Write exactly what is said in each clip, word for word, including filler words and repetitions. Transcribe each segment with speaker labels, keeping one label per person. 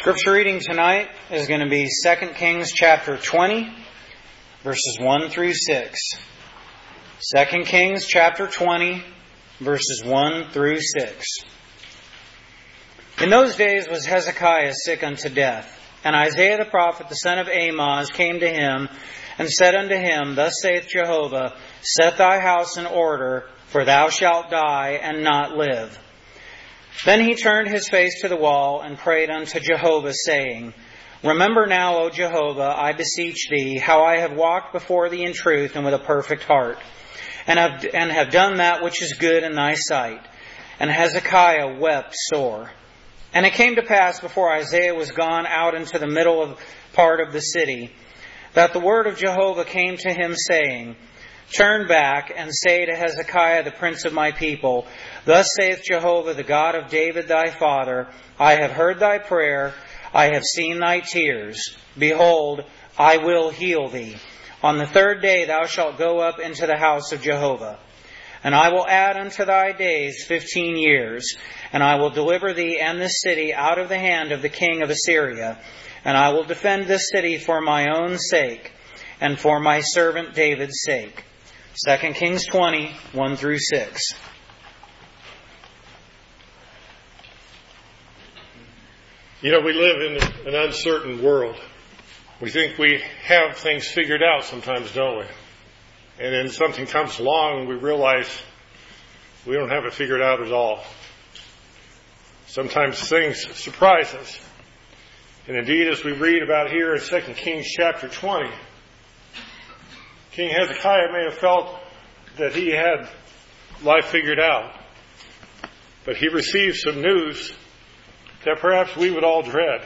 Speaker 1: Scripture reading tonight is going to be Second Kings chapter twenty, verses one through six. Second Kings chapter twenty, verses one through six. In those days was Hezekiah sick unto death, and Isaiah the prophet, the son of Amoz, came to him and said unto him, Thus saith Jehovah, Set thy house in order, for thou shalt die and not live. Then he turned his face to the wall and prayed unto Jehovah, saying, Remember now, O Jehovah, I beseech thee, how I have walked before thee in truth and with a perfect heart, and have, and have done that which is good in thy sight. And Hezekiah wept sore. And it came to pass, before Isaiah was gone out into the middle of part of the city, that the word of Jehovah came to him, saying, Turn back and say to Hezekiah, the prince of my people, Thus saith Jehovah, the God of David thy father, I have heard thy prayer, I have seen thy tears. Behold, I will heal thee. On the third day thou shalt go up into the house of Jehovah. And I will add unto thy days fifteen years, and I will deliver thee and this city out of the hand of the king of Assyria. And I will defend this city for my own sake, and for my servant David's sake. Second Kings twenty, one through six.
Speaker 2: You know, we live in an uncertain world. We think we have things figured out sometimes, don't we? And then something comes along and we realize we don't have it figured out at all. Sometimes things surprise us. And indeed, as we read about here in Second Kings chapter twenty, King Hezekiah may have felt that he had life figured out. But he received some news that perhaps we would all dread.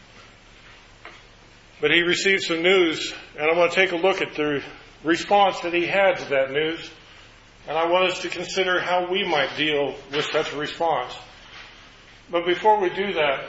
Speaker 2: But he received some news, and I want to take a look at the response that he had to that news. And I want us to consider how we might deal with such a response. But before we do that,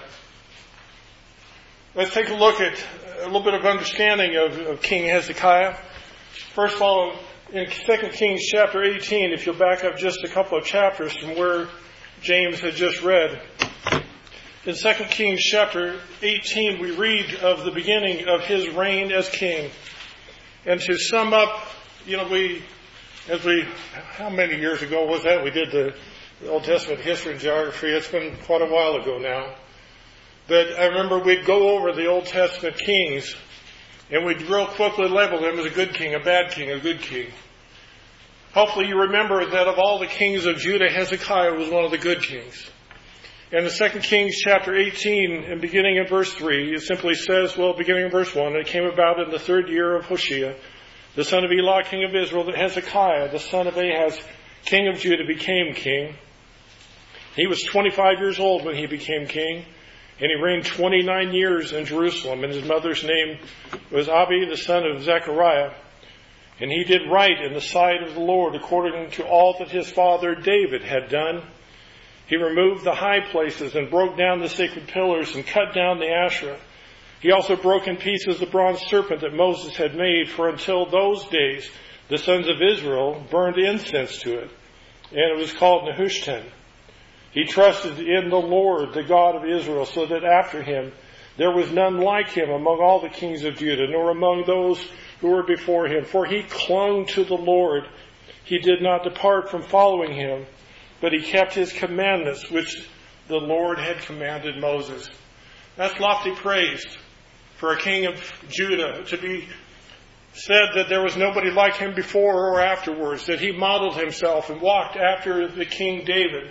Speaker 2: let's take a look at a little bit of understanding of, of King Hezekiah. First of all, in Second Kings chapter eighteen, if you'll back up just a couple of chapters from where James had just read, in Second Kings chapter eighteen, we read of the beginning of his reign as king. And to sum up, you know, we, as we, how many years ago was that? We did the Old Testament history and geography. It's been quite a while ago now. But I remember we'd go over the Old Testament kings, and we'd real quickly label them as a good king, a bad king, a good king. Hopefully you remember that of all the kings of Judah, Hezekiah was one of the good kings. And in Second Kings chapter eighteen, and beginning in verse three, it simply says, well, beginning in verse one, it came about in the third year of Hoshea, the son of Elah, king of Israel, that Hezekiah, the son of Ahaz, king of Judah, became king. He was twenty-five years old when he became king, and he reigned twenty-nine years in Jerusalem, and his mother's name was Abi, the son of Zechariah. And he did right in the sight of the Lord, according to all that his father David had done. He removed the high places and broke down the sacred pillars and cut down the Asherah. He also broke in pieces the bronze serpent that Moses had made, for until those days the sons of Israel burned incense to it, and it was called Nehushtan. He trusted in the Lord, the God of Israel, so that after him there was none like him among all the kings of Judah, nor among those who were before him. For he clung to the Lord. He did not depart from following him, but he kept his commandments, which the Lord had commanded Moses. That's lofty praise for a king of Judah, to be said that there was nobody like him before or afterwards, that he modeled himself and walked after the King David.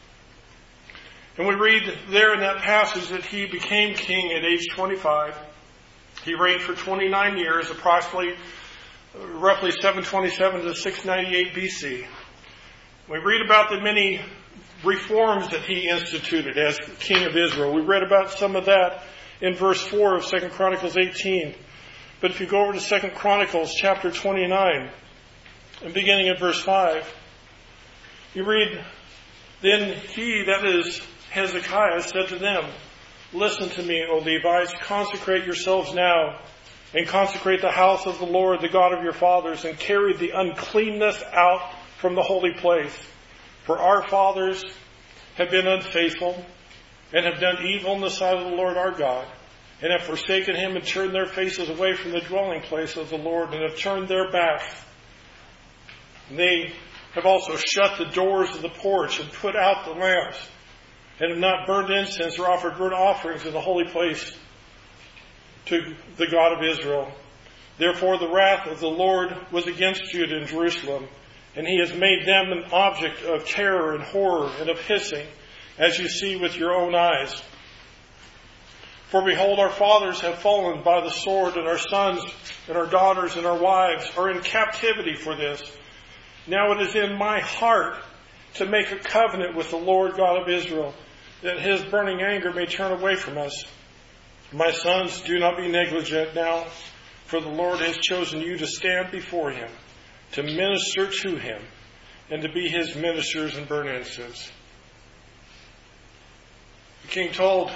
Speaker 2: And we read there in that passage that he became king at age twenty-five. He reigned for twenty-nine years, approximately roughly seven twenty-seven to six ninety-eight B C. We read about the many reforms that he instituted as king of Israel. We read about some of that in verse four of Second Chronicles eighteen. But if you go over to Second Chronicles chapter twenty-nine, and beginning at verse five, you read, Then he, that is Hezekiah, said to them, Listen to me, O Levites, consecrate yourselves now, and consecrate the house of the Lord, the God of your fathers, and carry the uncleanness out from the holy place. For our fathers have been unfaithful, and have done evil in the sight of the Lord our God, and have forsaken him and turned their faces away from the dwelling place of the Lord, and have turned their back. And they have also shut the doors of the porch and put out the lamps, and have not burned incense or offered burnt offerings in the holy place to the God of Israel. Therefore the wrath of the Lord was against Judah and Jerusalem, and he has made them an object of terror and horror and of hissing, as you see with your own eyes. For behold, our fathers have fallen by the sword, and our sons and our daughters and our wives are in captivity for this. Now it is in my heart to make a covenant with the Lord God of Israel, that his burning anger may turn away from us. My sons, do not be negligent now, for the Lord has chosen you to stand before him, to minister to him, and to be his ministers and burn incense. The king told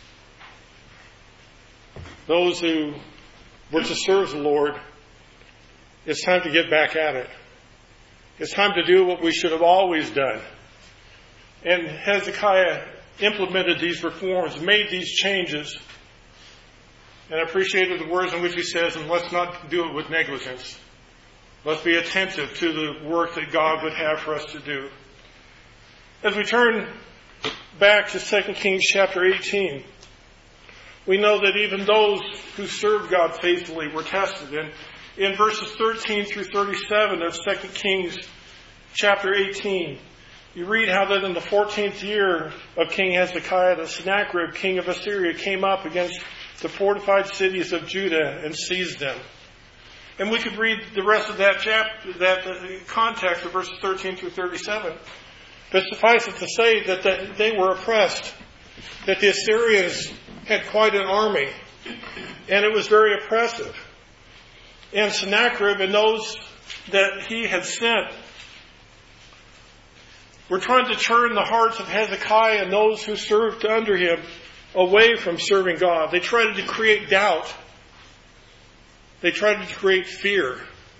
Speaker 2: those who were to serve the Lord, it's time to get back at it. It's time to do what we should have always done. And Hezekiah implemented these reforms, made these changes. And I appreciated the words in which he says, and let's not do it with negligence. Let's be attentive to the work that God would have for us to do. As we turn back to Second Kings chapter eighteen, we know that even those who served God faithfully were tested. And in verses thirteen through thirty-seven of Second Kings chapter eighteen, you read how that in the fourteenth year of King Hezekiah, the Sennacherib, king of Assyria, came up against the fortified cities of Judah and seized them. And we could read the rest of that chapter, that uh, context of verses thirteen through thirty-seven. But suffice it to say that the, they were oppressed, that the Assyrians had quite an army, and it was very oppressive. And Sennacherib and those that he had sent were trying to turn the hearts of Hezekiah and those who served under him away from serving God. They tried to create doubt. They tried to create fear.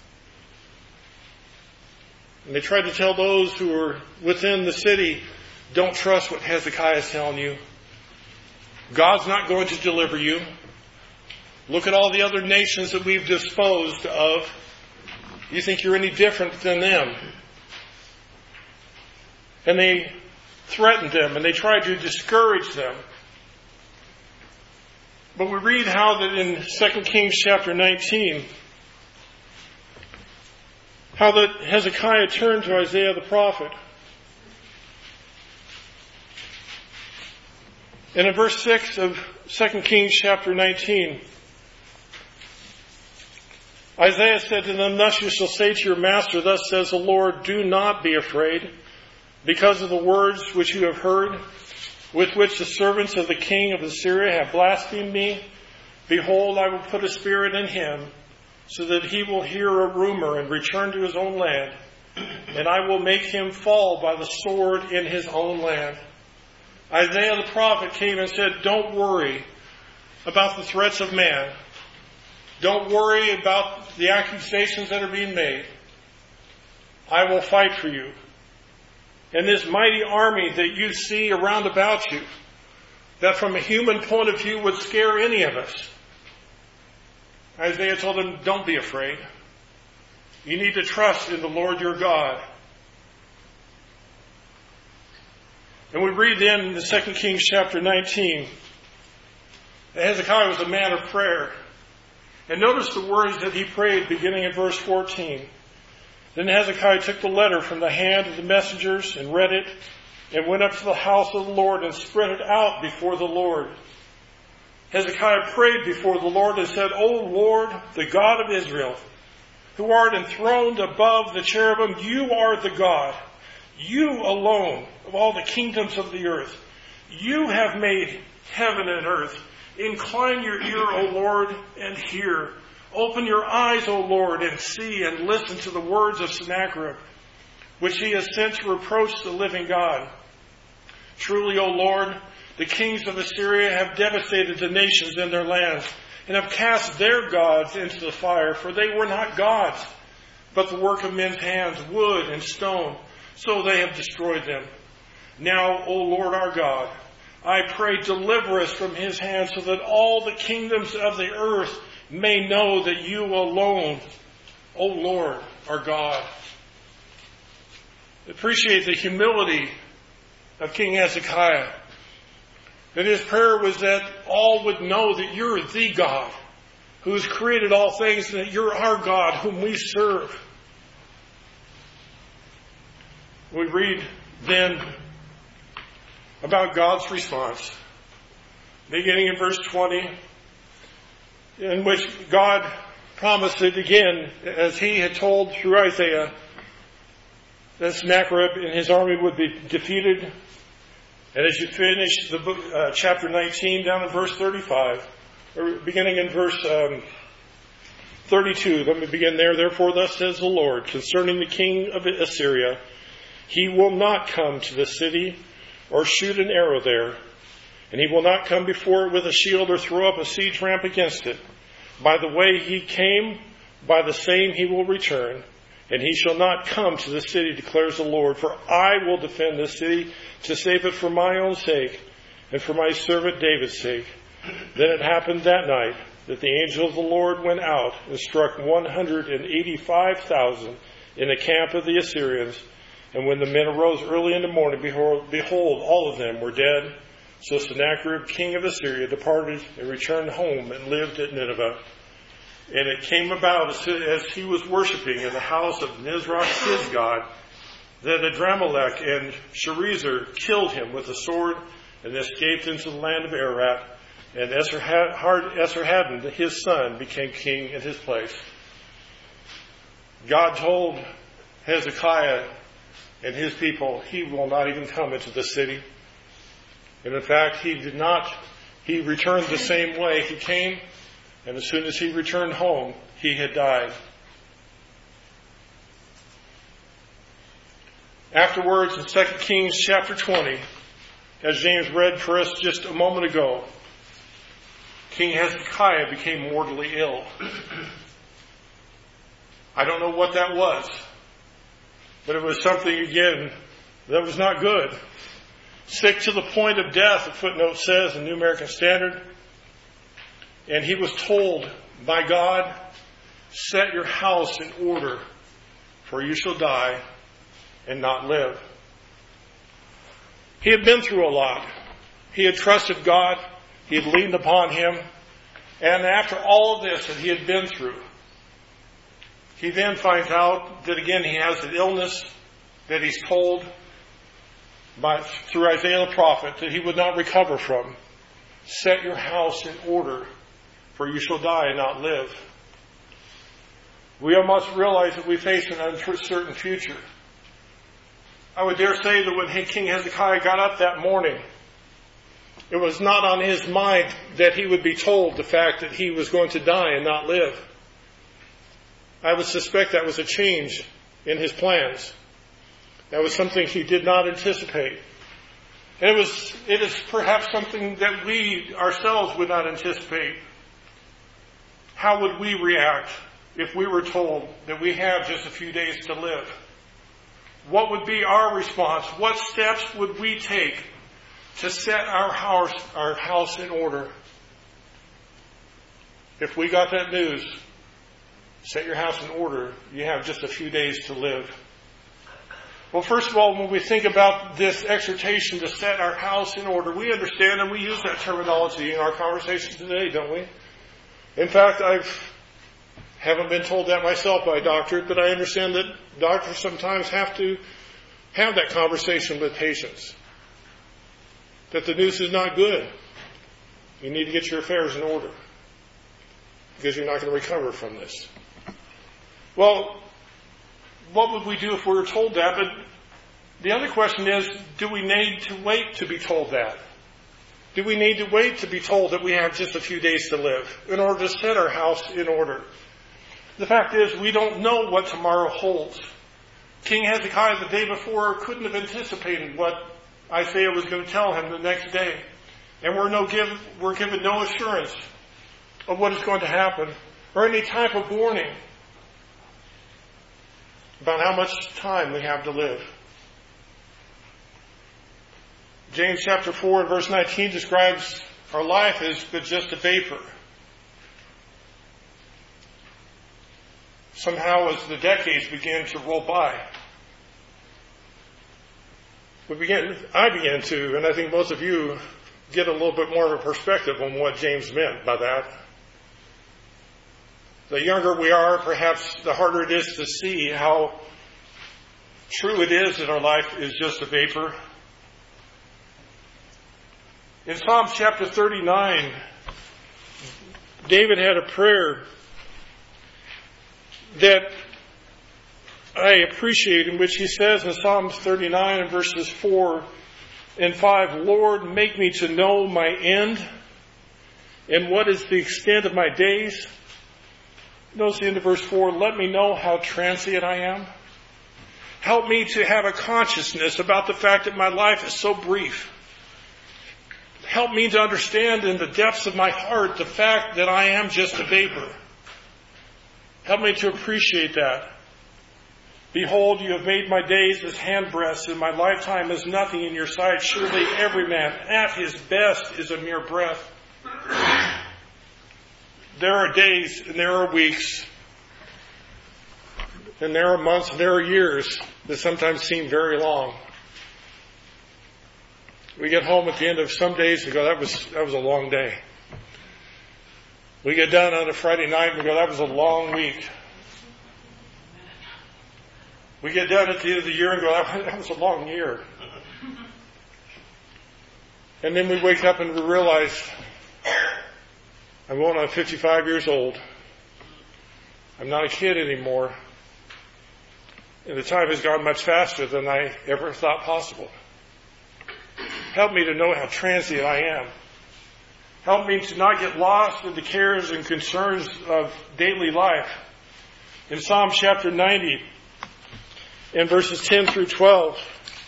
Speaker 2: And they tried to tell those who were within the city, don't trust what Hezekiah is telling you. God's not going to deliver you. Look at all the other nations that we've disposed of. You think you're any different than them. And they threatened them and they tried to discourage them. But we read how that in Second Kings chapter nineteen, how that Hezekiah turned to Isaiah the prophet. And in verse six of Second Kings chapter nineteen, Isaiah said to them, thus you shall say to your master, thus says the Lord, do not be afraid, because of the words which you have heard, with which the servants of the king of Assyria have blasphemed me. Behold, I will put a spirit in him, so that he will hear a rumor and return to his own land. And I will make him fall by the sword in his own land. Isaiah the prophet came and said, don't worry about the threats of man. Don't worry about the accusations that are being made. I will fight for you. And this mighty army that you see around about you, that from a human point of view would scare any of us. Isaiah told them, don't be afraid. You need to trust in the Lord your God. And we read then in the Second Kings chapter nineteen, that Hezekiah was a man of prayer. And notice the words that he prayed beginning in verse fourteen. Then Hezekiah took the letter from the hand of the messengers and read it, and went up to the house of the Lord and spread it out before the Lord. Hezekiah prayed before the Lord and said, O Lord, the God of Israel, who art enthroned above the cherubim, you are the God. You alone of all the kingdoms of the earth. You have made heaven and earth. Incline your ear, O Lord, and hear. Open your eyes, O Lord, and see and listen to the words of Sennacherib, which he has sent to reproach the living God. Truly, O Lord, the kings of Assyria have devastated the nations and their lands, and have cast their gods into the fire, for they were not gods, but the work of men's hands, wood and stone. So they have destroyed them. Now, O Lord our God, I pray, deliver us from his hand, so that all the kingdoms of the earth may know that you alone, O Lord, are God. Appreciate the humility of King Hezekiah. That his prayer was that all would know that you're the God who has created all things, and that you're our God whom we serve. We read then about God's response, beginning in verse twenty, in which God promised it again, as he had told through Isaiah, that Sennacherib and his army would be defeated. And as you finish the book, uh, chapter nineteen, down in verse thirty-five, or beginning in verse um, thirty-two, let me begin there. Therefore, thus says the Lord, concerning the king of Assyria, he will not come to the city or shoot an arrow there, and he will not come before it with a shield or throw up a siege ramp against it. By the way he came, by the same he will return, and he shall not come to the city, declares the Lord. For I will defend this city to save it for my own sake and for my servant David's sake. Then it happened that night that the angel of the Lord went out and struck one hundred eighty-five thousand in the camp of the Assyrians. And when the men arose early in the morning, behold, behold, all of them were dead. So Sennacherib, king of Assyria, departed and returned home and lived at Nineveh. And it came about as he was worshipping in the house of Nisroch, his god, that Adramelech and Sharezer killed him with a sword and escaped into the land of Ararat. And Esarhaddon, his son, became king in his place. God told Hezekiah and his people, he will not even come into the city. And in fact, he did not. He returned the same way he came, and as soon as he returned home, he had died. Afterwards, in Second Kings chapter twenty, as James read for us just a moment ago, King Hezekiah became mortally ill. I don't know what that was, but it was something, again, that was not good. Sick to the point of death, the footnote says in New American Standard. And he was told by God, set your house in order, for you shall die and not live. He had been through a lot. He had trusted God. He had leaned upon him. And after all of this that he had been through, he then finds out that again he has an illness that he's told by, through Isaiah the prophet that he would not recover from. Set your house in order, for you shall die and not live. We must realize that we face an uncertain future. I would dare say that when King Hezekiah got up that morning, it was not on his mind that he would be told the fact that he was going to die and not live. I would suspect that was a change in his plans. That was something he did not anticipate. And it was, it is perhaps something that we ourselves would not anticipate. How would we react if we were told that we have just a few days to live? What would be our response? What steps would we take to set our house, our house in order? If we got that news, set your house in order, you have just a few days to live. Well, first of all, when we think about this exhortation to set our house in order, we understand and we use that terminology in our conversation today, don't we? In fact, I haven't been told that myself by a doctor, but I understand that doctors sometimes have to have that conversation with patients. That the news is not good. You need to get your affairs in order, because you're not going to recover from this. Well, what would we do if we were told that? But the other question is, do we need to wait to be told that? Do we need to wait to be told that we have just a few days to live in order to set our house in order? The fact is, we don't know what tomorrow holds. King Hezekiah the day before couldn't have anticipated what Isaiah was going to tell him the next day. And we're, no give, we're given no assurance of what is going to happen or any type of warning about how much time we have to live. James chapter four and verse nineteen describes our life as but just a vapor. Somehow as the decades begin to roll by, we begin, I began to, and I think most of you get a little bit more of a perspective on what James meant by that. The younger we are, perhaps the harder it is to see how true it is that our life is just a vapor. In Psalms chapter thirty-nine, David had a prayer that I appreciate, in which he says in Psalms thirty-nine and verses four and five, Lord, make me to know my end and what is the extent of my days. Notice the end of verse four, let me know how transient I am. Help me to have a consciousness about the fact that my life is so brief. Help me to understand in the depths of my heart the fact that I am just a vapor. Help me to appreciate that. Behold, you have made my days as handbreadths, and my lifetime is nothing in your sight. Surely every man at his best is a mere breath. There are days and there are weeks and there are months and there are years that sometimes seem very long. We get home at the end of some days and go, that was, that was a long day. We get done on a Friday night and we go, that was a long week. We get done at the end of the year and go, that was a long year. And then we wake up and we realize, I'm going on fifty-five years old. I'm not a kid anymore. And the time has gone much faster than I ever thought possible. Help me to know how transient I am. Help me to not get lost in the cares and concerns of daily life. In Psalm chapter ninety, in verses ten through twelve,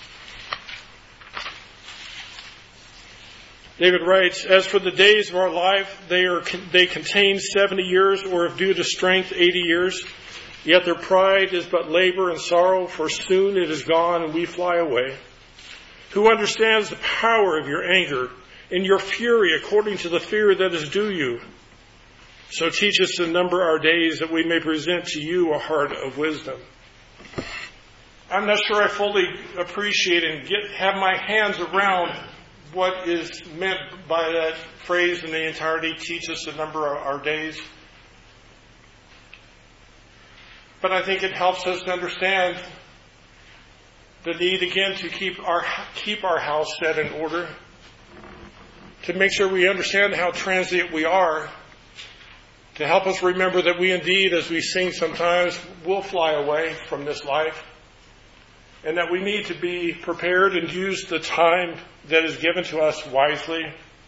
Speaker 2: David writes, as for the days of our life, they are they contain seventy years, or if due to strength, eighty years. Yet their pride is but labor and sorrow, for soon it is gone and we fly away. Who understands the power of your anger and your fury according to the fear that is due you? So teach us to number our days, that we may present to you a heart of wisdom. I'm not sure I fully appreciate and get have my hands around what is meant by that phrase in the entirety, teach us to number our, our days. But I think it helps us to understand the need again to keep our keep our house set in order, to make sure we understand how transient we are, to help us remember that we indeed, as we sing sometimes, will fly away from this life, and that we need to be prepared and use the time that is given to us wisely.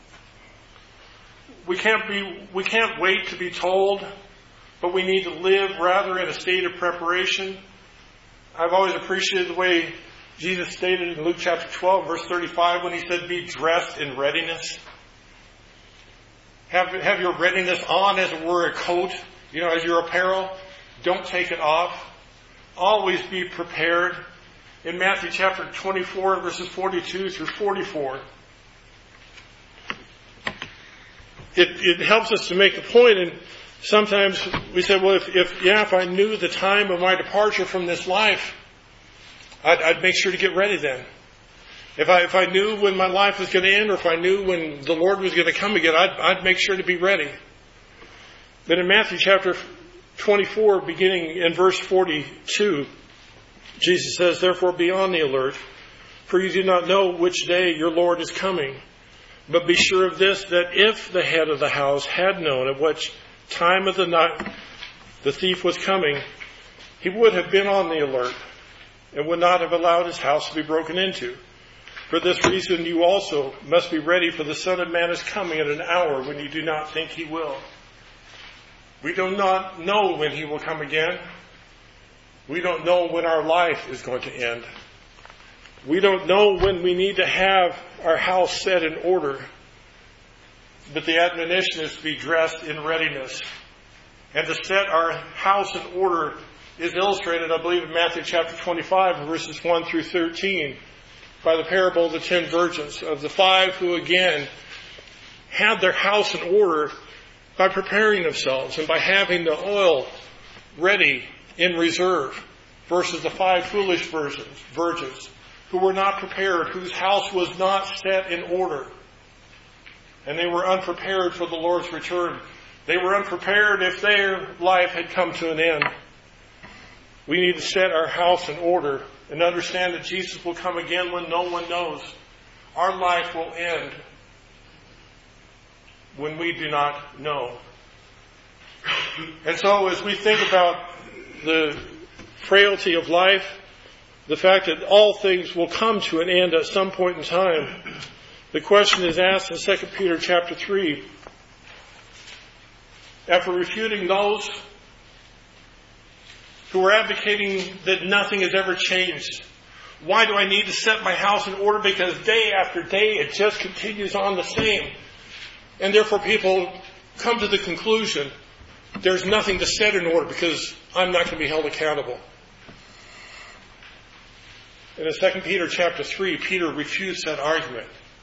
Speaker 2: We can't be we can't wait to be told, but we need to live rather in a state of preparation. I've always appreciated the way Jesus stated in Luke chapter twelve, verse thirty-five, when he said, be dressed in readiness. Have, have your readiness on as it were a coat, you know, as your apparel. Don't take it off. Always be prepared. In Matthew chapter twenty-four, verses forty-two through forty-four, it, it helps us to make the point, and sometimes we say, well, if, if, yeah, if I knew the time of my departure from this life, I'd, I'd make sure to get ready then. If I, if I knew when my life was going to end, or if I knew when the Lord was going to come again, I'd, I'd make sure to be ready. But in Matthew chapter twenty-four, beginning in verse forty-two, Jesus says, therefore be on the alert, for you do not know which day your Lord is coming. But be sure of this, that if the head of the house had known at which time of the night the thief was coming, he would have been on the alert and would not have allowed his house to be broken into. For this reason you also must be ready, for the Son of Man is coming at an hour when you do not think he will. We do not know when he will come again. We don't know when our life is going to end. We don't know when we need to have our house set in order. But the admonition is to be dressed in readiness. And to set our house in order is illustrated, I believe, in Matthew chapter twenty-five, verses one through thirteen. by the parable of the ten virgins, of the five who again had their house in order by preparing themselves and by having the oil ready in reserve, versus the five foolish virgins, virgins who were not prepared, whose house was not set in order. And they were unprepared for the Lord's return. They were unprepared if their life had come to an end. We need to set our house in order and understand that Jesus will come again when no one knows. Our life will end when we do not know. And so as we think about the frailty of life, the fact that all things will come to an end at some point in time, the question is asked in Second Peter chapter three. After refuting those who are advocating that nothing has ever changed, why do I need to set my house in order? Because day after day it just continues on the same. And therefore people come to the conclusion there's nothing to set in order because I'm not going to be held accountable. And in Second Peter chapter three, Peter refutes that argument.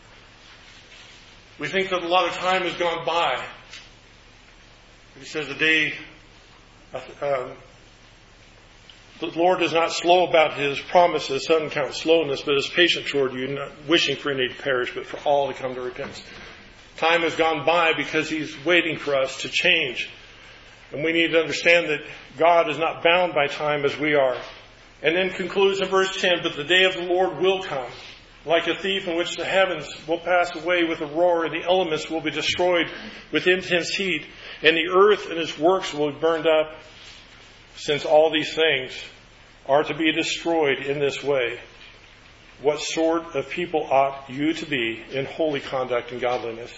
Speaker 2: We think that a lot of time has gone by. He says the day, um, the Lord is not slow about His promises, some count slowness, but is patient toward you, not wishing for any to perish, but for all to come to repentance. Time has gone by because He's waiting for us to change. And we need to understand that God is not bound by time as we are. And then concludes in verse ten, but the day of the Lord will come, like a thief, in which the heavens will pass away with a roar, and the elements will be destroyed with intense heat, and the earth and its works will be burned up. Since all these things are to be destroyed in this way, what sort of people ought you to be in holy conduct and godliness?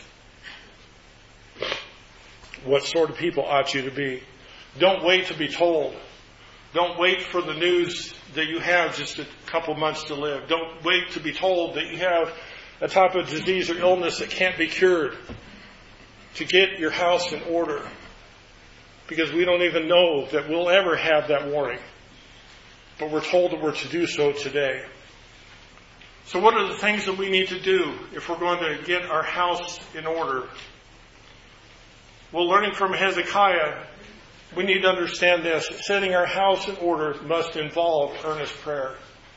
Speaker 2: What sort of people ought you to be? Don't wait to be told. Don't wait for the news that you have just a couple months to live. Don't wait to be told that you have a type of disease or illness that can't be cured. To get your house in order. Because we don't even know that we'll ever have that warning. But we're told that we're to do so today. So what are the things that we need to do if we're going to get our house in order? Well, learning from Hezekiah, we need to understand this. Setting our house in order must involve earnest prayer.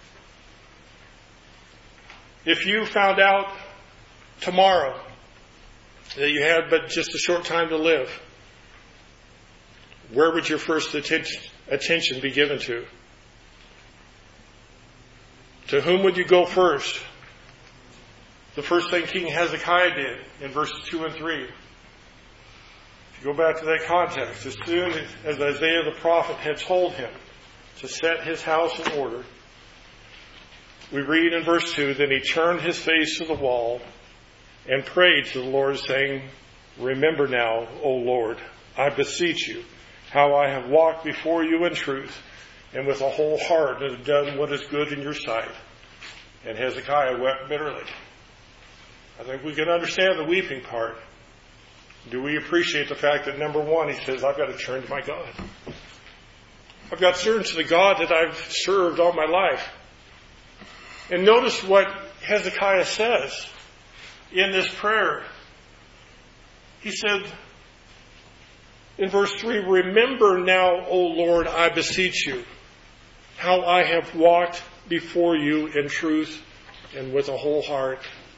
Speaker 2: If you found out tomorrow that you had but just a short time to live, where would your first attention be given to? To whom would you go first? The first thing King Hezekiah did in verses two and three. If you go back to that context, as soon as Isaiah the prophet had told him to set his house in order, we read in verse two, then he turned his face to the wall and prayed to the Lord, saying, remember now, O Lord, I beseech you, how I have walked before you in truth and with a whole heart and have done what is good in your sight. And Hezekiah wept bitterly. I think we can understand the weeping part. Do we appreciate the fact that, number one, he says, I've got to turn to my God. I've got to turn to the God that I've served all my life. And notice what Hezekiah says in this prayer. He said in verse three, remember now, O Lord, I beseech you, how I have walked before you in truth and with a whole heart.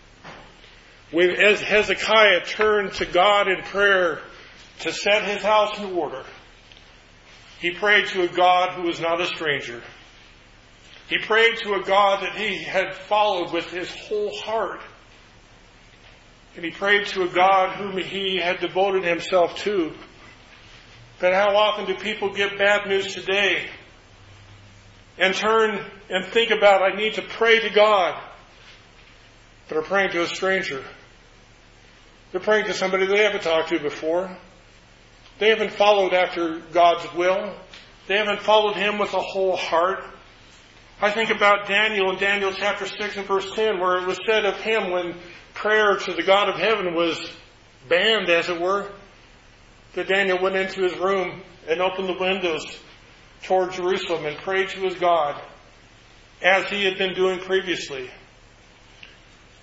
Speaker 2: When as Hezekiah turned to God in prayer to set his house in order, he prayed to a God who was not a stranger. He prayed to a God that he had followed with his whole heart. And he prayed to a God whom he had devoted himself to. But how often do people get bad news today and turn and think about, I need to pray to God, but are praying to a stranger? They're praying to somebody they haven't talked to before. They haven't followed after God's will. They haven't followed Him with a whole heart. I think about Daniel in Daniel chapter six and verse ten, where it was said of him when prayer to the God of heaven was banned, as it were, that Daniel went into his room and opened the windows toward Jerusalem and prayed to his God as he had been doing previously.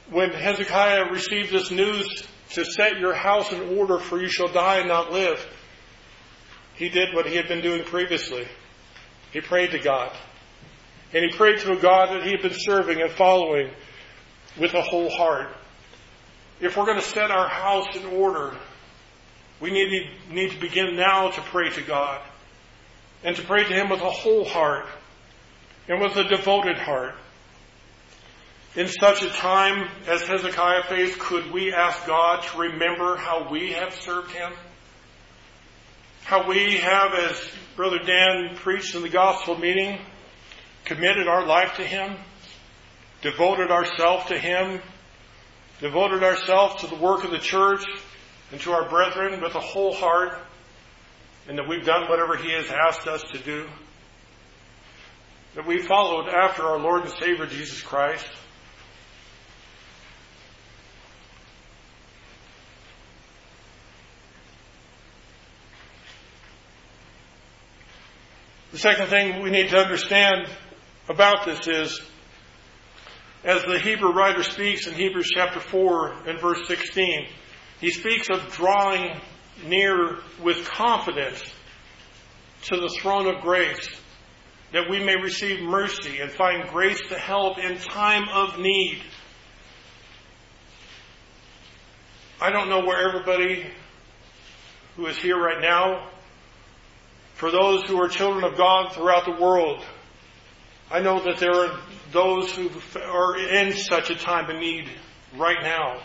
Speaker 2: when Hezekiah received this news to set your house in order, for you shall die and not live, he did what he had been doing previously. He prayed to God. And he prayed to a God that he had been serving and following with a whole heart. If we're going to set our house in order, we need, need to begin now to pray to God. And to pray to Him with a whole heart. And with a devoted heart. In such a time as Hezekiah faced, could we ask God to remember how we have served Him? How we have, as Brother Dan preached in the gospel meeting, committed our life to Him, devoted ourselves to Him, devoted ourselves to the work of the church and to our brethren with a whole heart, and that we've done whatever He has asked us to do. That we followed after our Lord and Savior Jesus Christ. The second thing we need to understand about this is, as the Hebrew writer speaks in Hebrews chapter four and verse sixteen, he speaks of drawing near with confidence to the throne of grace, that we may receive mercy and find grace to help in time of need. I don't know where everybody who is here right now, for those who are children of God throughout the world, I know that there are those who are in such a time of need right now.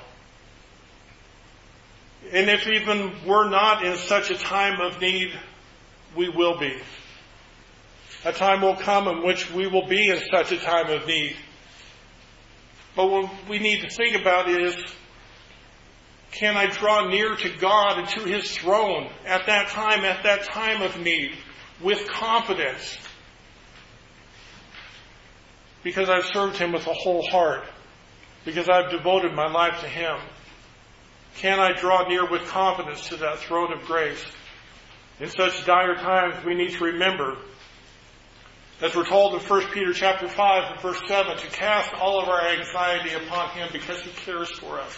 Speaker 2: And if even we're not in such a time of need, we will be. A time will come in which we will be in such a time of need. But what we need to think about is, can I draw near to God and to His throne at that time, at that time of need, with confidence? Because I've served Him with a whole heart. Because I've devoted my life to Him. Can I draw near with confidence to that throne of grace? In such dire times, we need to remember, as we're told in First Peter chapter five and verse seven, to cast all of our anxiety upon Him because He cares for us.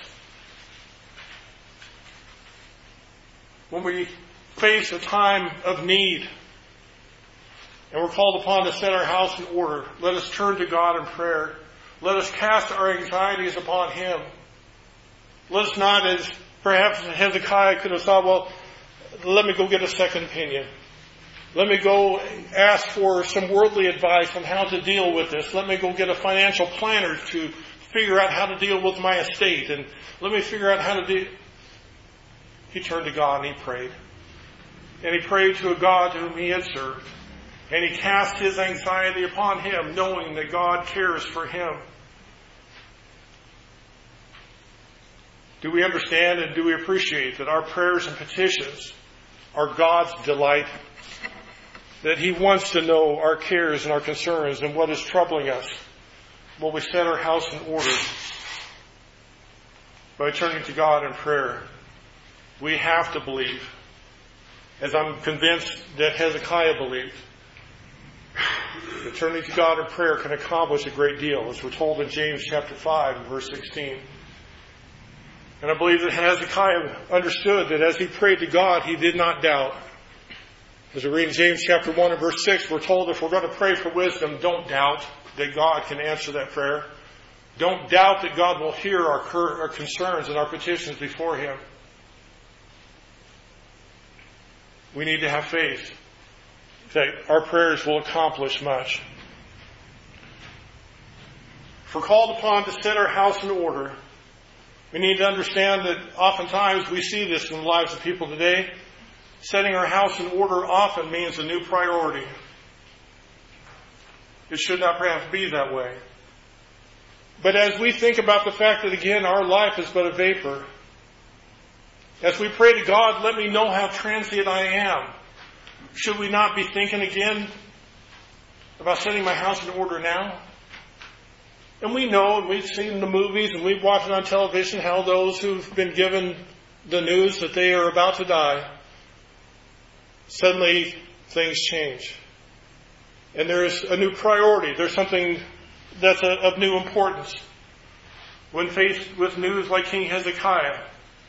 Speaker 2: When we face a time of need and we're called upon to set our house in order, let us turn to God in prayer. Let us cast our anxieties upon Him. Let us not, as perhaps Hezekiah could have thought, well, let me go get a second opinion. Let me go ask for some worldly advice on how to deal with this. Let me go get a financial planner to figure out how to deal with my estate. And let me figure out how to deal. He turned to God and he prayed. And he prayed to a God whom he had served. And he cast his anxiety upon Him, knowing that God cares for him. Do we understand and do we appreciate that our prayers and petitions are God's delight? That He wants to know our cares and our concerns and what is troubling us when we set our house in order by turning to God in prayer. We have to believe, as I'm convinced that Hezekiah believed, that turning to God in prayer can accomplish a great deal, as we're told in James chapter five and verse sixteen. And I believe that Hezekiah understood that as he prayed to God, he did not doubt. As we read in James chapter one and verse six, we're told if we're going to pray for wisdom, don't doubt that God can answer that prayer. Don't doubt that God will hear our, cur- our concerns and our petitions before Him. We need to have faith that our prayers will accomplish much. If we're called upon to set our house in order, we need to understand that oftentimes we see this in the lives of people today. Setting our house in order often means a new priority. It should not perhaps be that way. But as we think about the fact that, again, our life is but a vapor, as we pray to God, let me know how transient I am. Should we not be thinking again about setting my house in order now? And we know, and we've seen in the movies, and we've watched it on television, how those who've been given the news that they are about to die, suddenly things change. And there's a new priority. There's something that's a, of new importance. when faced with news like King Hezekiah.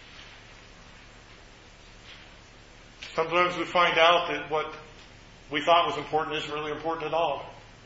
Speaker 2: Sometimes we find out that what we thought was important isn't really important at all.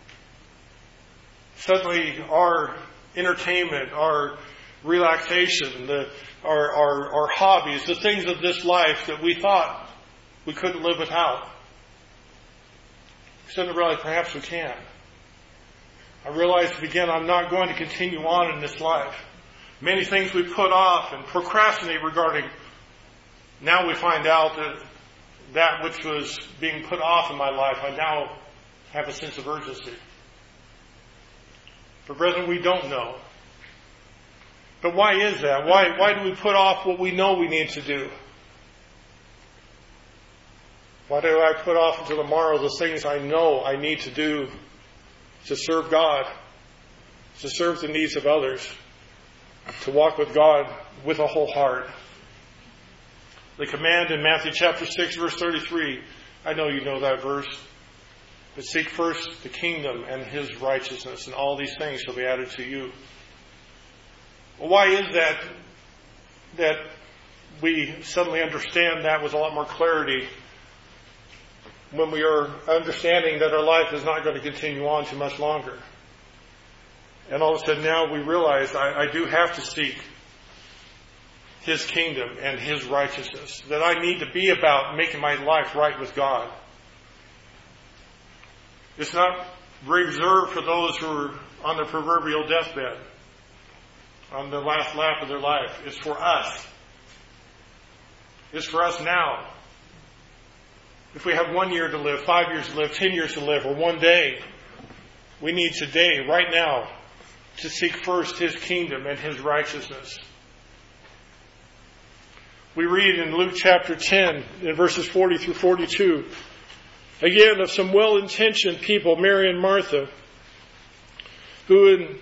Speaker 2: Suddenly our entertainment, our relaxation, the, our, our, our hobbies, the things of this life that we thought we couldn't live without, suddenly realize perhaps we can. I realized again I'm not going to continue on in this life. Many things we put off and procrastinate regarding, now we find out that that which was being put off in my life, I now have a sense of urgency. But brethren, we don't know. But why is that? Why, why do we put off what we know we need to do? Why do I put off until tomorrow the things I know I need to do to serve God, to serve the needs of others, to walk with God with a whole heart? The command in Matthew chapter six, verse thirty-three, I know you know that verse. But seek first the kingdom and His righteousness, and all these things shall be added to you. Well, why is that that we suddenly understand that with a lot more clarity when we are understanding that our life is not going to continue on too much longer? And all of a sudden now we realize I, I do have to seek His kingdom and His righteousness. That I need to be about making my life right with God. It's not reserved for those who are on their proverbial deathbed, on the last lap of their life. It's for us. It's for us now. If we have one year to live, five years to live, ten years to live, or one day, we need today, right now, to seek first His kingdom and His righteousness. We read in Luke chapter ten, in verses forty through forty-two, again of some well-intentioned people, Mary and Martha, who in,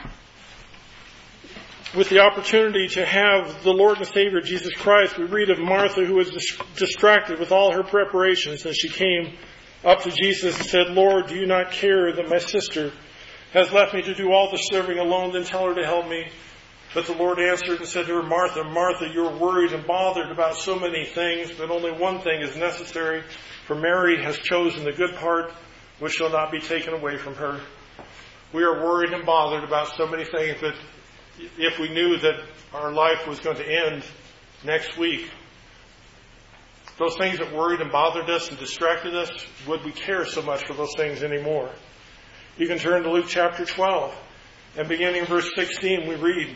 Speaker 2: with the opportunity to have the Lord and Savior Jesus Christ, we read of Martha who was distracted with all her preparations, and she came up to Jesus and said, Lord, do you not care that my sister has left me to do all the serving alone? Then tell her to help me. But the Lord answered and said to her, Martha, Martha, you're worried and bothered about so many things, but only one thing is necessary. For Mary has chosen the good part, which shall not be taken away from her. We are worried and bothered about so many things, but if we knew that our life was going to end next week, those things that worried and bothered us and distracted us, would we care so much for those things anymore? You can turn to Luke chapter twelve, and beginning in verse sixteen, we read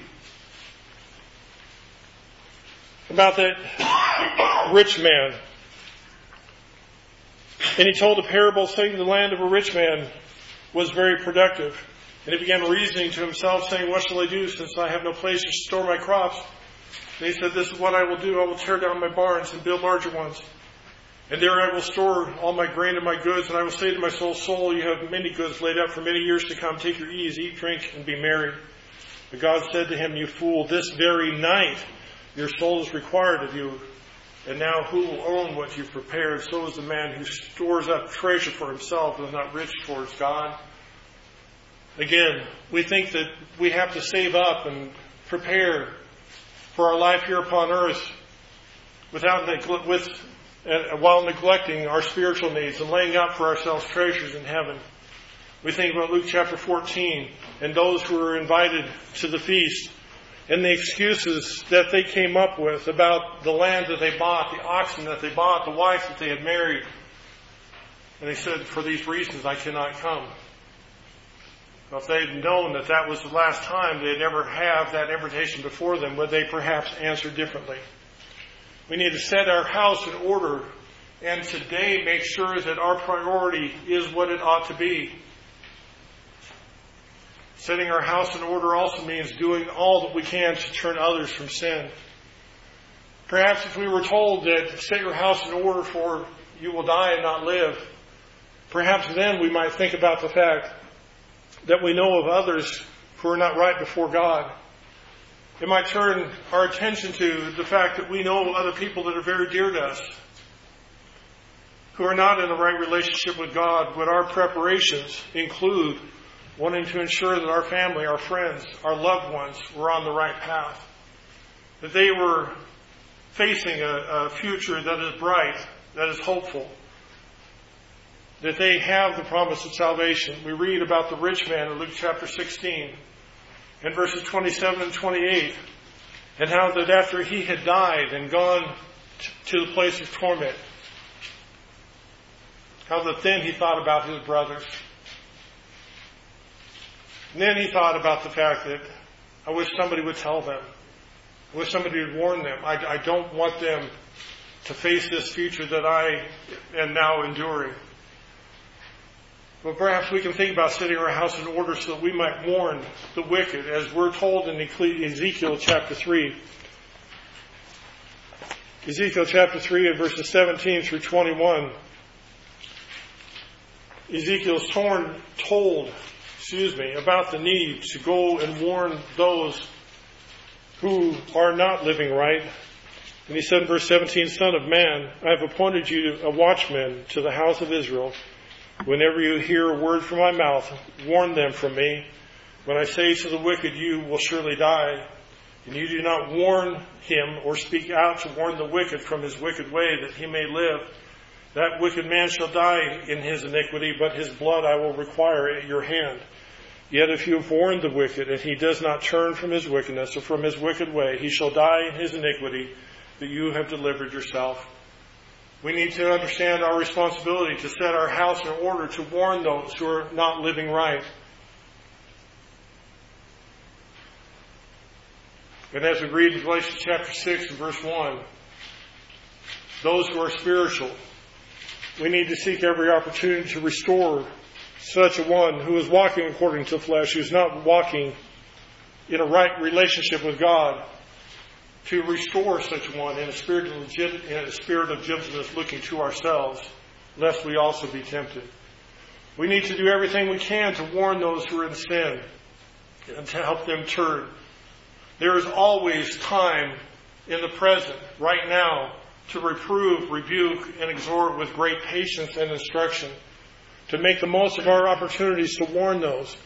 Speaker 2: about that rich man. And he told a parable saying the land of a rich man was very productive. And he began reasoning to himself, saying, what shall I do since I have no place to store my crops? And he said, this is what I will do. I will tear down my barns and build larger ones. And there I will store all my grain and my goods. And I will say to my soul, soul, you have many goods laid up for many years to come. Take your ease, eat, drink, and be merry. But God said to him, you fool, this very night your soul is required of you. And now who will own what you've prepared? So is the man who stores up treasure for himself and is not rich towards God. Again, we think that we have to save up and prepare for our life here upon earth without neglect, with, uh, while neglecting our spiritual needs and laying up for ourselves treasures in heaven. We think about Luke chapter fourteen and those who were invited to the feast and the excuses that they came up with about the land that they bought, the oxen that they bought, the wife that they had married. And they said, for these reasons I cannot come. Well, if they had known that that was the last time they'd ever have that invitation before them, would they perhaps answer differently? We need to set our house in order and today make sure that our priority is what it ought to be. Setting our house in order also means doing all that we can to turn others from sin. Perhaps if we were told that set your house in order for you will die and not live, perhaps then we might think about the fact that we know of others who are not right before God. It might turn our attention to the fact that we know other people that are very dear to us who are not in the right relationship with God. Would our preparations include wanting to ensure that our family, our friends, our loved ones were on the right path, that they were facing a, a future that is bright, that is hopeful, that they have the promise of salvation. We read about the rich man in Luke chapter sixteen, in verses twenty-seven and twenty-eight, and how that after he had died and gone to the place of torment, how that then he thought about his brothers. And then he thought about the fact that I wish somebody would tell them. I wish somebody would warn them. I, I don't want them to face this future that I am now enduring. But perhaps we can think about setting our house in order so that we might warn the wicked, as we're told in Ezekiel chapter three. Ezekiel chapter three and verses seventeen through twenty-one. Ezekiel's torn, told, excuse me, about the need to go and warn those who are not living right. And he said in verse seventeen, Son of man, I have appointed you a watchman to the house of Israel. Whenever you hear a word from my mouth, warn them from me. When I say to the wicked, you will surely die, and you do not warn him or speak out to warn the wicked from his wicked way, that he may live, that wicked man shall die in his iniquity, but his blood I will require at your hand. Yet if you have warned the wicked, and he does not turn from his wickedness or from his wicked way, he shall die in his iniquity, that you have delivered yourself. We need to understand our responsibility to set our house in order to warn those who are not living right. And as we read in Galatians chapter six and verse one, those who are spiritual, we need to seek every opportunity to restore such a one who is walking according to the flesh, who is not walking in a right relationship with God, to restore such a one in a spirit of, legit, in a spirit of gentleness, looking to ourselves, lest we also be tempted. We need to do everything we can to warn those who are in sin and to help them turn. There is always time in the present, right now, to reprove, rebuke, and exhort with great patience and instruction, to make the most of our opportunities to warn those.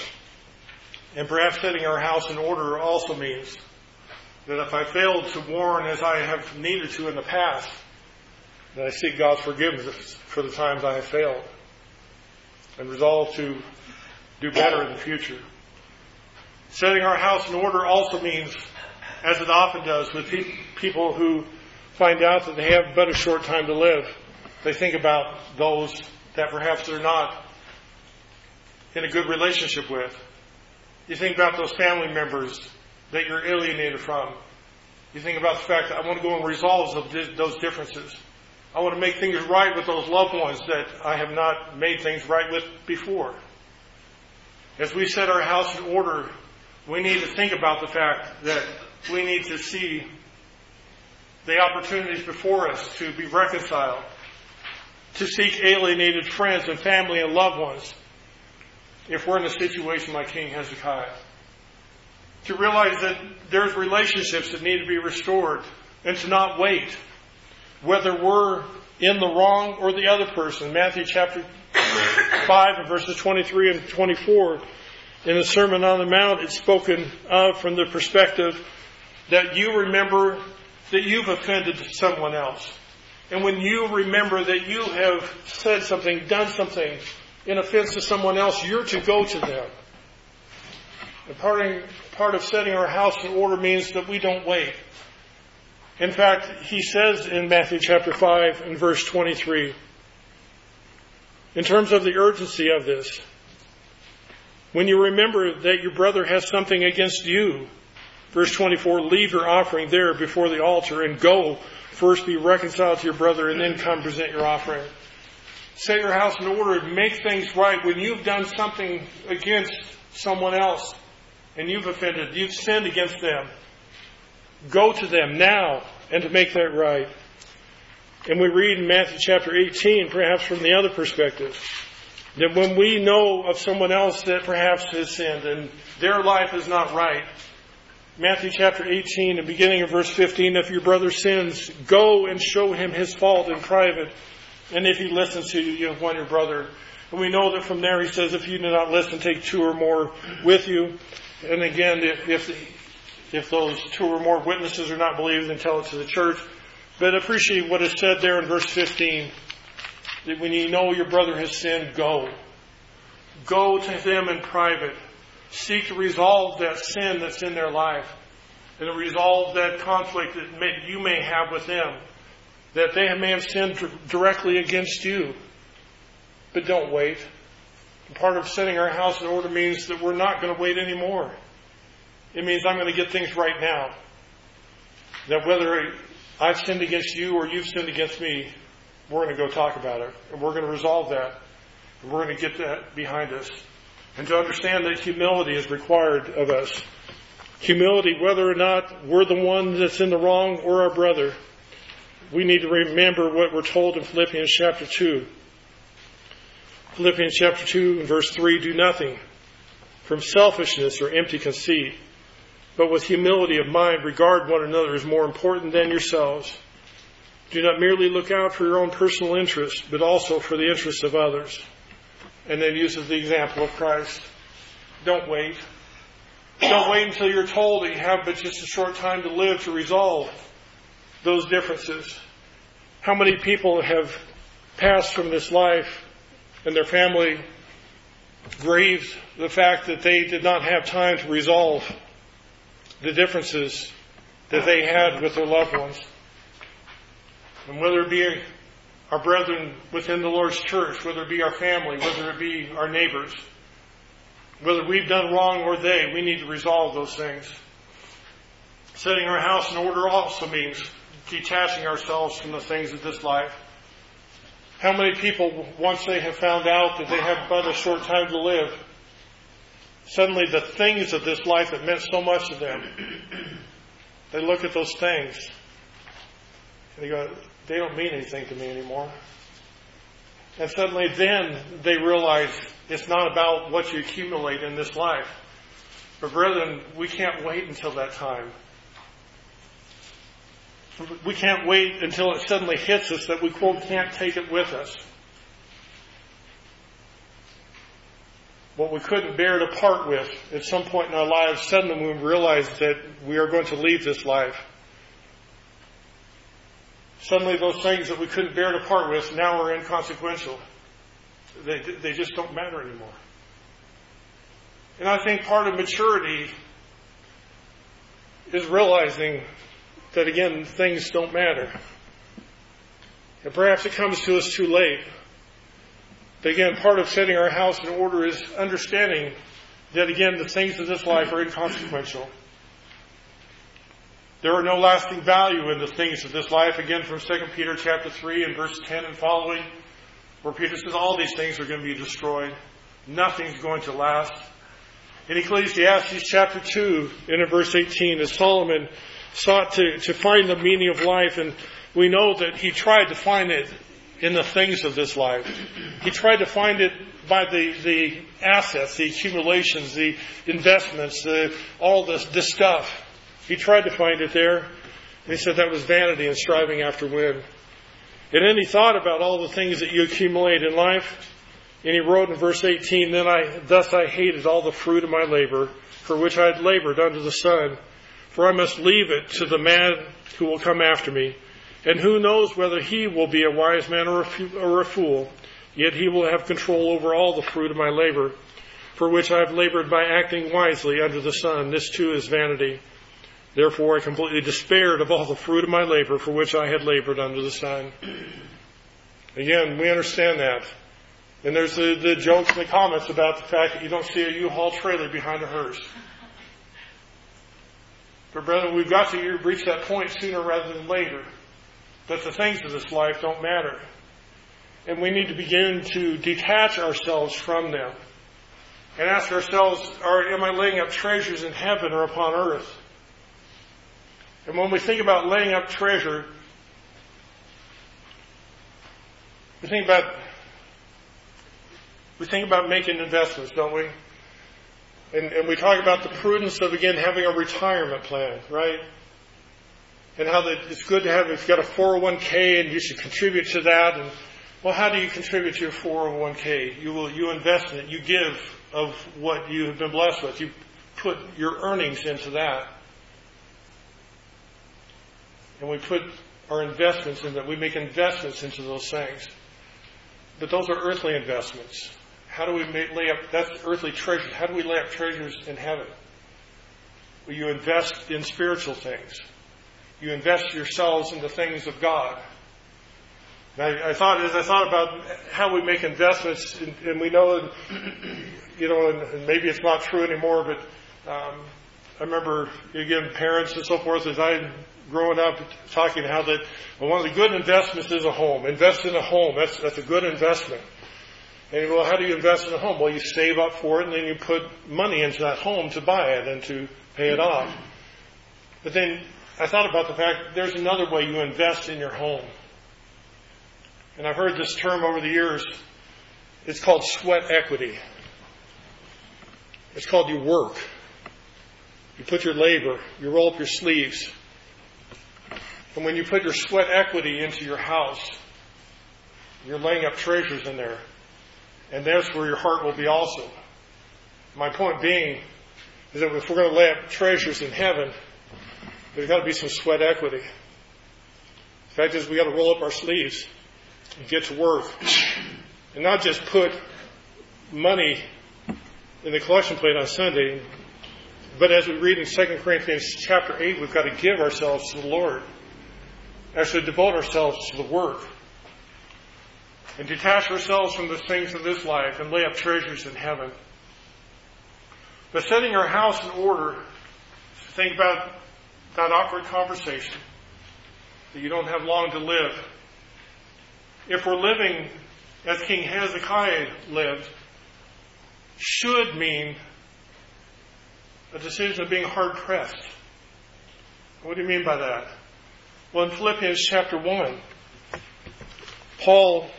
Speaker 2: And perhaps setting our house in order also means that if I failed to warn as I have needed to in the past, that I seek God's forgiveness for the times I have failed, and resolve to do better in the future. Setting our house in order also means, as it often does with pe- people who find out that they have but a short time to live, they think about those that perhaps they're not in a good relationship with. You think about those family members that you're alienated from. You think about the fact that I want to go and resolve those differences. I want to make things right with those loved ones that I have not made things right with before. As we set our house in order, we need to think about the fact that we need to see the opportunities before us to be reconciled, to seek alienated friends and family and loved ones if we're in a situation like King Hezekiah. To realize that there's relationships that need to be restored, and to not wait, whether we're in the wrong or the other person. Matthew chapter five and verses twenty-three and twenty-four, in the Sermon on the Mount, it's spoken of from the perspective that you remember that you've offended someone else. And when you remember that you have said something, done something in offense to someone else, you're to go to them. And part, part of setting our house in order means that we don't wait. In fact, he says in Matthew chapter five and verse twenty-three, in terms of the urgency of this, when you remember that your brother has something against you, verse twenty-four, leave your offering there before the altar and go. First be reconciled to your brother and then come present your offering. Set your house in order and make things right. When you've done something against someone else and you've offended, you've sinned against them, go to them now and to make that right. And we read in Matthew chapter eighteen, perhaps from the other perspective, that when we know of someone else that perhaps has sinned and their life is not right, Matthew chapter eighteen, and beginning of verse fifteen, if your brother sins, go and show him his fault in private. And if he listens to you, you have won your brother. And we know that from there he says, if you do not listen, take two or more with you. And again, if, if, if those two or more witnesses are not believed, then tell it to the church. But appreciate what is said there in verse fifteen. That when you know your brother has sinned, go. Go to them in private. Seek to resolve that sin that's in their life. And to resolve that conflict that may, you may have with them. That they may have sinned directly against you. But don't wait. Part of setting our house in order means that we're not going to wait anymore. It means I'm going to get things right now. That whether I've sinned against you or you've sinned against me, we're going to go talk about it. And we're going to resolve that. And we're going to get that behind us. And to understand that humility is required of us. Humility, whether or not we're the one that's in the wrong or our brother. We need to remember what we're told in Philippians chapter two. Philippians chapter two and verse three, do nothing from selfishness or empty conceit, but with humility of mind regard one another as more important than yourselves. Do not merely look out for your own personal interests, but also for the interests of others. And then uses the example of Christ. Don't wait. Don't wait until you're told that you have but just a short time to live to resolve those differences. How many people have passed from this life and their family grieves the fact that they did not have time to resolve the differences that they had with their loved ones. And whether it be our brethren within the Lord's church, whether it be our family, whether it be our neighbors, whether we've done wrong or they, we need to resolve those things. Setting our house in order also means detaching ourselves from the things of this life. How many people, once they have found out that they have but a short time to live, suddenly the things of this life that meant so much to them, they look at those things and they go, they don't mean anything to me anymore. And suddenly then they realize it's not about what you accumulate in this life. But brethren, we can't wait until that time. We can't wait until it suddenly hits us that we, quote, can't take it with us. What we couldn't bear to part with at some point in our lives, suddenly we realize that we are going to leave this life. Suddenly those things that we couldn't bear to part with now are inconsequential. They, they just don't matter anymore. And I think part of maturity is realizing that, again, things don't matter. And perhaps it comes to us too late. But again, part of setting our house in order is understanding that, again, the things of this life are inconsequential. There are no lasting value in the things of this life. Again, from Second Peter chapter three and verse ten and following, where Peter says all these things are going to be destroyed. Nothing's going to last. In Ecclesiastes chapter two and in verse eighteen, as Solomon sought to, to find the meaning of life, and we know that he tried to find it in the things of this life. He tried to find it by the, the assets, the accumulations, the investments, the, all this, this stuff. He tried to find it there. And he said that was vanity and striving after wind. And then he thought about all the things that you accumulate in life. And he wrote in verse eighteen, Then I, thus I hated all the fruit of my labor, for which I had labored under the sun. For I must leave it to the man who will come after me. And who knows whether he will be a wise man or a, or a fool. Yet he will have control over all the fruit of my labor, for which I have labored by acting wisely under the sun. This too is vanity. Therefore I completely despaired of all the fruit of my labor, for which I had labored under the sun. Again, we understand that. And there's the, the jokes and the comments about the fact that you don't see a U-Haul trailer behind a hearse. But brethren, we've got to reach that point sooner rather than later, that the things of this life don't matter. And we need to begin to detach ourselves from them. And ask ourselves, are, am I laying up treasures in heaven or upon earth? And when we think about laying up treasure, we think about we think about making investments, don't we? And, and we talk about the prudence of, again, having a retirement plan, right? And how that it's good to have, if you've got a four oh one k and you should contribute to that, and, Well, how do you contribute to your four oh one k? You will, you invest in it. You give of what you have been blessed with. You put your earnings into that. And we put our investments in that. We make investments into those things. But those are earthly investments. How do we make, lay up, that's earthly treasures. How do we lay up treasures in heaven? Well, you invest in spiritual things. You invest yourselves in the things of God. I, I thought, as I thought about how we make investments, and, and we know, you know, and, and maybe it's not true anymore, but um, I remember, again, parents and so forth, as I growing up, talking how that well, one of the good investments is a home. Invest in a home. That's that's a good investment. And well, how do you invest in a home? Well, you save up for it, and then you put money into that home to buy it and to pay it off. But then I thought about the fact there's another way you invest in your home. And I've heard this term over the years. It's called sweat equity. It's called your work. You put your labor, you roll up your sleeves. And when you put your sweat equity into your house, you're laying up treasures in there. And that's where your heart will be also. My point being is that if we're going to lay up treasures in heaven, there's got to be some sweat equity. The fact is, we've got to roll up our sleeves and get to work. And not just put money in the collection plate on Sunday, but as we read in Second Corinthians chapter eight, we've got to give ourselves to the Lord. Actually devote ourselves to the work. And detach ourselves from the things of this life and lay up treasures in heaven. But setting our house in order, think about that awkward conversation that you don't have long to live. If we're living as King Hezekiah lived, should mean a decision of being hard-pressed. What do you mean by that? Well, in Philippians chapter one, Paul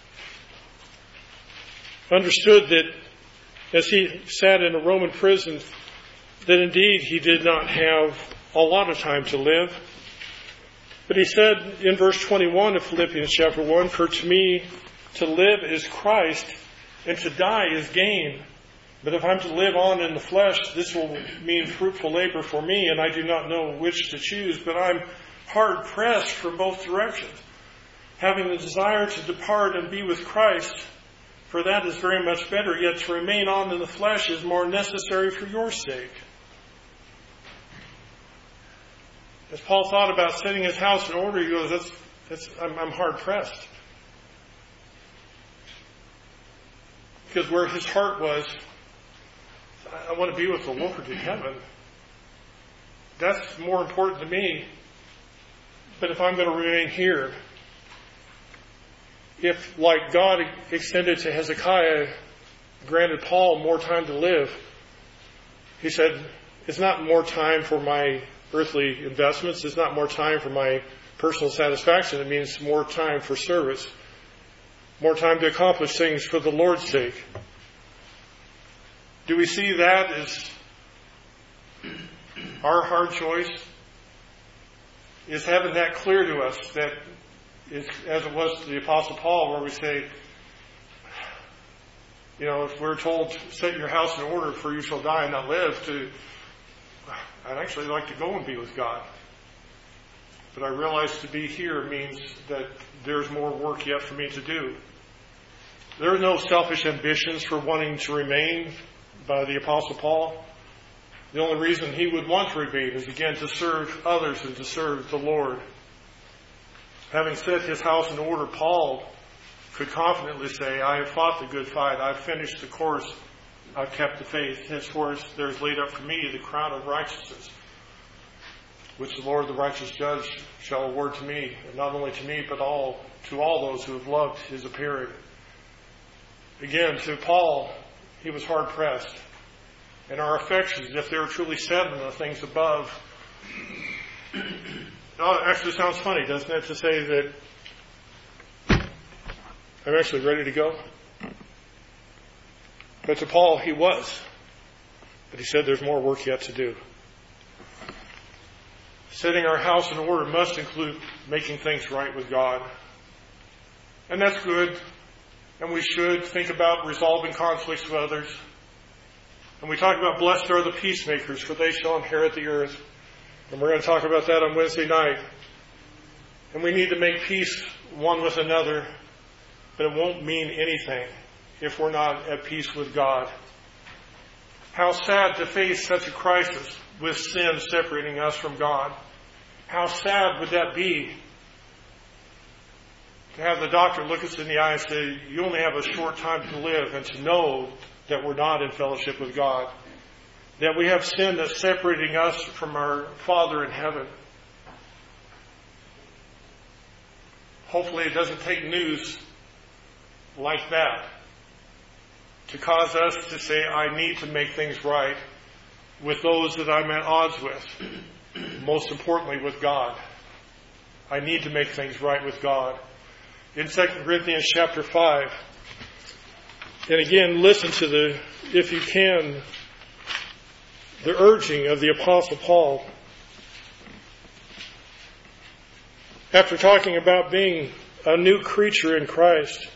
Speaker 2: understood that as he sat in a Roman prison, that indeed he did not have a lot of time to live. But he said in verse twenty-one of Philippians chapter one, "For to me to live is Christ, and to die is gain. But if I'm to live on in the flesh, this will mean fruitful labor for me, and I do not know which to choose. But I'm hard pressed from both directions, having the desire to depart and be with Christ, for that is very much better. Yet to remain on in the flesh is more necessary for your sake." As Paul thought about setting his house in order, he goes, that's, that's, I'm, I'm hard pressed. Because where his heart was, I, I want to be with the Lord in heaven. That's more important to me. But if I'm going to remain here, if, like God extended to Hezekiah, granted Paul more time to live, he said, it's not more time for my earthly investments. It's not more time for my personal satisfaction. It means more time for service. More time to accomplish things for the Lord's sake. Do we see that as our hard choice? Is heaven that clear to us that is, as it was to the Apostle Paul, where we say, you know, if we're told, set your house in order for you shall die and not live, to, I'd actually like to go and be with God. But I realize to be here means that there's more work yet for me to do. There are no selfish ambitions for wanting to remain by the Apostle Paul. The only reason he would want to remain is, again, to serve others and to serve the Lord. Having set his house in order, Paul could confidently say, I have fought the good fight. I've finished the course. I've kept the faith. Henceforth there is laid up for me the crown of righteousness, which the Lord, the righteous judge, shall award to me, and not only to me, but all to all those who have loved his appearing. Again, to Paul, he was hard pressed. And our affections, if they were truly set on the things above, oh, it actually sounds funny, doesn't it, to say that I'm actually ready to go? But to Paul, he was. But he said there's more work yet to do. Setting our house in order must include making things right with God. And that's good. And we should think about resolving conflicts with others. And we talk about blessed are the peacemakers, for they shall inherit the earth. And we're going to talk about that on Wednesday night. And we need to make peace one with another, but it won't mean anything if we're not at peace with God. How sad to face such a crisis with sin separating us from God. How sad would that be to have the doctor look us in the eye and say, you only have a short time to live, and to know that we're not in fellowship with God. That we have sin that's separating us from our Father in heaven. Hopefully it doesn't take news like that to cause us to say, I need to make things right with those that I'm at odds with. Most importantly, with God. I need to make things right with God. In Second Corinthians chapter five, and again, listen to the, if you can, the urging of the Apostle Paul. After talking about being a new creature in Christ,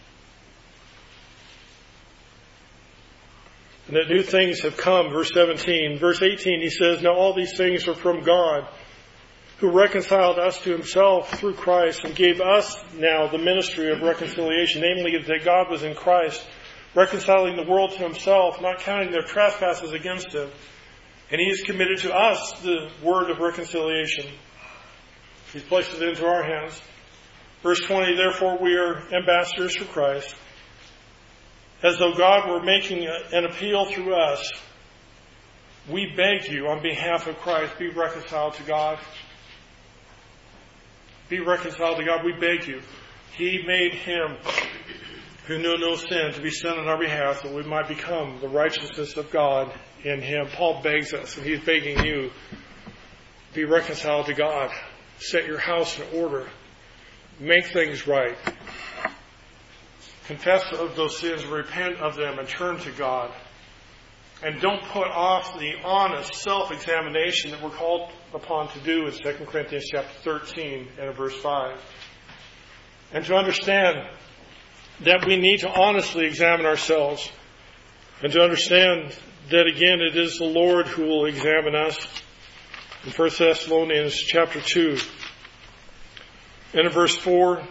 Speaker 2: and that new things have come, verse seventeen. Verse eighteen, he says, now all these things are from God, who reconciled us to himself through Christ, and gave us now the ministry of reconciliation, namely that God was in Christ, reconciling the world to himself, not counting their trespasses against him. And he has committed to us the word of reconciliation. He's placed it into our hands. Verse twenty, therefore we are ambassadors for Christ, as though God were making an appeal through us. We beg you on behalf of Christ, be reconciled to God. Be reconciled to God, we beg you. He made him who knew no sin to be sin on our behalf, that we might become the righteousness of God in him. Paul begs us, and he's begging you, be reconciled to God. Set your house in order. Make things right. Confess of those sins, repent of them, and turn to God. And don't put off the honest self-examination that we're called upon to do in Second Corinthians chapter thirteen and verse five. And to understand that we need to honestly examine ourselves. And to understand that, again, it is the Lord who will examine us. In First Thessalonians chapter two and in verse four,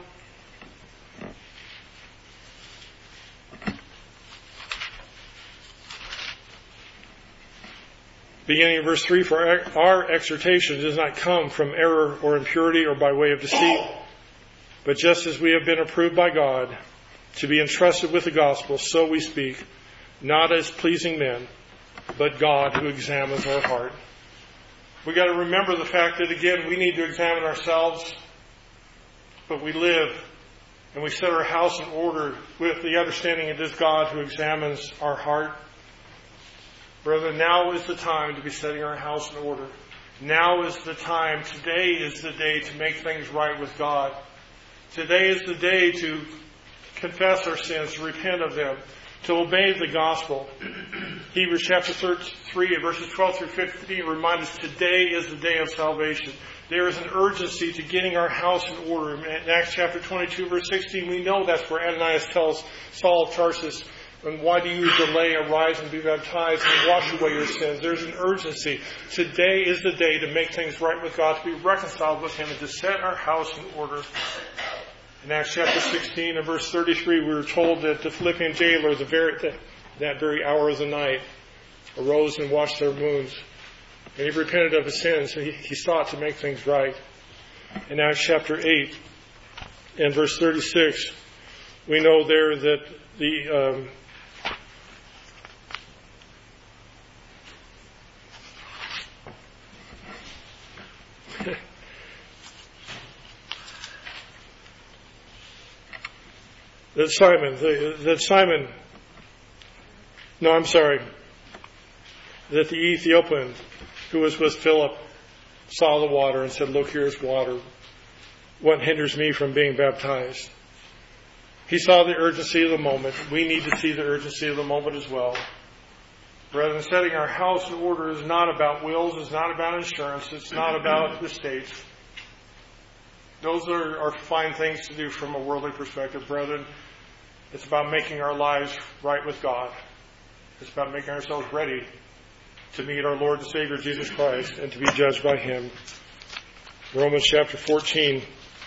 Speaker 2: beginning in verse three, for our exhortation does not come from error or impurity or by way of deceit, but just as we have been approved by God to be entrusted with the gospel, so we speak, not as pleasing men, but God who examines our heart. We've got to remember the fact that, again, we need to examine ourselves, but we live and we set our house in order with the understanding it is God who examines our heart. Brethren, now is the time to be setting our house in order. Now is the time. Today is the day to make things right with God. Today is the day to confess our sins, to repent of them, to obey the gospel. Hebrews chapter three, verses twelve through fifteen remind us today is the day of salvation. There is an urgency to getting our house in order. In Acts chapter twenty-two, verse sixteen, we know that's where Ananias tells Saul of Tarsus, and why do you delay? Arise and be baptized and wash away your sins. There's an urgency. Today is the day to make things right with God, to be reconciled with him, and to set our house in order. In Acts chapter sixteen and verse thirty-three, we were told that the Philippian jailer, the very, that, that very hour of the night, arose and washed their wounds. And he repented of his sins, and he, he sought to make things right. In Acts chapter eight and verse thirty-six, we know there that the um, that Simon, that Simon, no, I'm sorry, that the Ethiopian who was with Philip saw the water and said, look, here's water. What hinders me from being baptized? He saw the urgency of the moment. We need to see the urgency of the moment as well. Brethren, setting our house in order is not about wills, it's not about insurance, it's not about estates. Those are, are fine things to do from a worldly perspective, brethren. It's about making our lives right with God. It's about making ourselves ready to meet our Lord and Savior Jesus Christ and to be judged by Him. Romans chapter fourteen,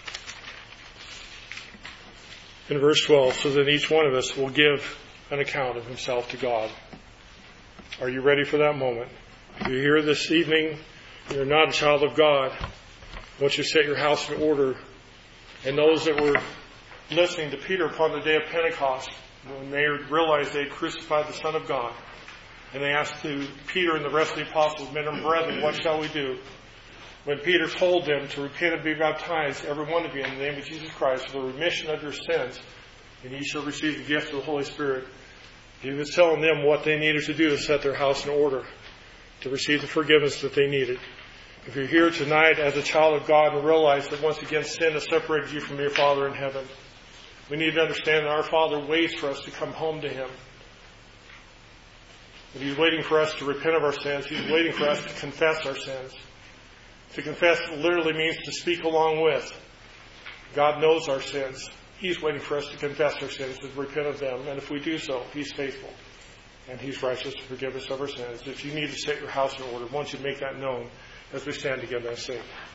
Speaker 2: in verse twelve, so that each one of us will give an account of himself to God. Are you ready for that moment? If you're here this evening, you're not a child of God, I want you to set your house in order. And those that were listening to Peter upon the day of Pentecost, when they realized they had crucified the Son of God, and they asked to Peter and the rest of the apostles, men and brethren, what shall we do? When Peter told them to repent and be baptized, every one of you, in the name of Jesus Christ, for the remission of your sins, and ye shall receive the gift of the Holy Spirit. He was telling them what they needed to do to set their house in order, to receive the forgiveness that they needed. If you're here tonight as a child of God and realize that once again sin has separated you from your Father in heaven, we need to understand that our Father waits for us to come home to Him. That He's waiting for us to repent of our sins. He's waiting for us to confess our sins. To confess literally means to speak along with. God knows our sins. He's waiting for us to confess our sins and repent of them. And if we do so, He's faithful. And He's righteous to forgive us of our sins. If you need to set your house in order, why don't you make that known as we stand together and sing.